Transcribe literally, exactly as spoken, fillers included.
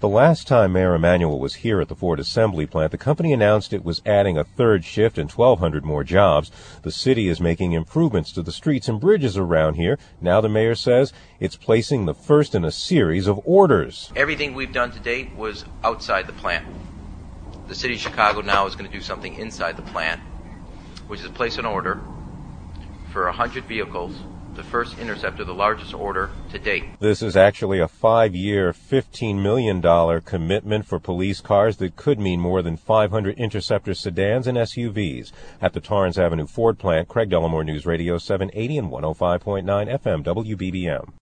The last time Mayor Emanuel was here at the Ford Assembly Plant, the company announced it was adding a third shift and twelve hundred more jobs. The city is making improvements to the streets and bridges around here. Now the mayor says it's placing the first in a series of orders. Everything we've done to date was outside the plant. The city of Chicago now is going to do something inside the plant, which is place an order for one hundred vehicles, the first Interceptor, the largest order to date. This is actually a five-year, fifteen million dollars commitment for police cars that could mean more than five hundred Interceptor sedans and S U Vs. At the Torrance Avenue Ford plant, Craig Dellamore News Radio seven eighty and one oh five point nine F M W B B M.